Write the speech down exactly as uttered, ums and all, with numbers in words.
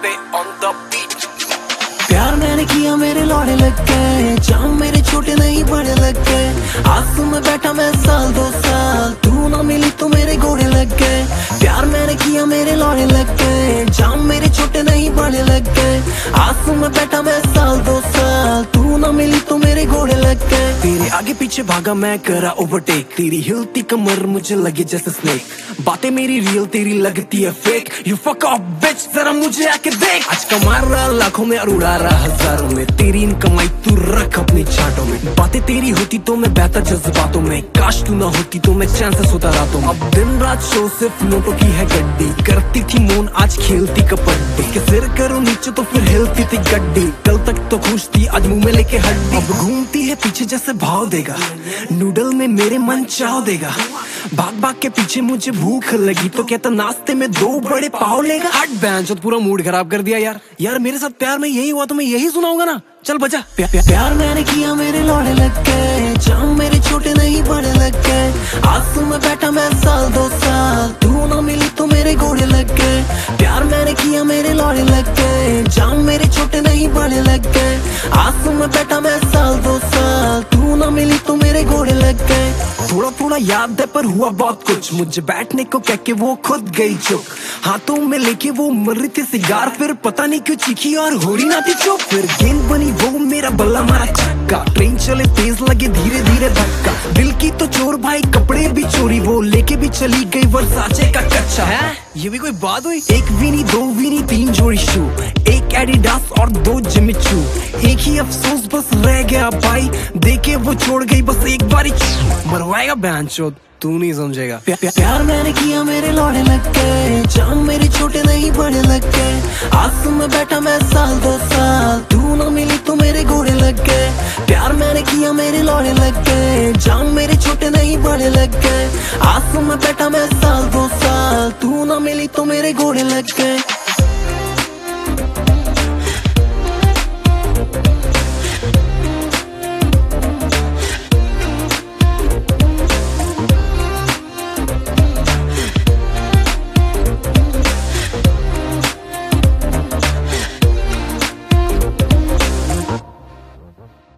पे on the beat। प्यार मैंने किया मेरे लौड़े लग गए, जाम मेरे छोटे नहीं बड़े लग गए। आंसू में बैठा मैं साल दो साल, तू ना मिली तो मेरे घोड़े लग गए। प्यार मैंने किया मेरे लौड़े लग गए, जाम मेरे छोटे नहीं बड़े लग गए। आंसू में बैठा मैं साल दो साल, तू ना मिली तो मेरे घोड़े लग गए। तेरे आगे पीछे भागा मैं करा ओवरटेक, तेरी हिलती कमर मुझे लगी जैसे स्नेक। बातें मेरी रियल तेरी लगती है fake, you fuck off bitch जरा मुझे आके देख। आज कमा रहा लाखों में और उड़ा रहा हजारों में, तेरी इन कमाई तू रख अपनी चाटों में। बातें तेरी होती तो मैं बहता जज्बातों में, काश तू ना होती तो मैं चैन से सोता रातों में। अब दिन रात शो सिर्फ नोटों की है गड्डी, करती थी मोन आज खेलती कबड्डी। के सिर करूं नीचे तो फिर हिलती थी गड्डी, कल तक तो खुश थी आज मुंह में लेके हड्डी। अब घूमती है पीछे जैसे भाव देगा, नूडल में मेरे मन चाव देगा। भाग भाग के पीछे मुझे भूख लगी तो कहता नाश्ते में दो बड़े पाव लेगा। हट बैंच पूरा मूड खराब कर दिया यार। यार मेरे साथ प्यार में यही हुआ तो मैं यही सुनाऊंगा ना, चल बजा। प्या, प्या, प्यार मैंने किया मेरे लौड़े लग गए, जाम मेरे छोटे नहीं बड़े लग गए। आंसू में बैठा मैं साल दो साल, तू ना मिली तो मेरे घोड़े लग गए। प्यार मैंने किया मेरे लौड़े लग गए, जाम मेरे छोटे नहीं बड़े लग गए। आंसू में बैठा मैं साल दो साल, तू ना मिली तो मेरे घोड़े लग गए। थोड़ा थोड़ा याद है पर हुआ बहुत कुछ, मुझे बैठने को कह के वो खुद गई चुप। हाथों में लेके वो मर रही थी सिगार, फिर पता नहीं क्यों चीखी और हो रही ना थी चुप। फिर गेंद बनी वो मेरा बल्ला मारा छक्का, ट्रेन चले तेज लगे धीरे धीरे धक्का। दिल की तो चोर भाई कपड़े भी चोरी, वो लेके भी चली गई वर्साचे का कच्चा। है ये भी कोई बात हुई? एक वीनी दो वीनी तीन जोड़ी शू, एक एडिडास और दो जिमी चू। एक ही अफसोस बस रह गया भाई, देखे वो छोड़ गई बस एक बारी। मरवाएगा बैंचोद तू नहीं समझेगा। प्या, प्या, प्यार मैंने किया मेरे लौड़े लग गए, जाम मेरे छोटे नहीं बड़े लग गए। आंसू में बैठा मैं साल दो साल, तू ना मिली तो मेरे घोड़े लग गए। प्यार मैंने किया मेरे लौड़े लग गए, जाम मेरे छोटे नहीं बड़े लग गए। आंसू में बैठा मैं साल दो साल, तू ना मिली तो मेरे घोड़े लग गए।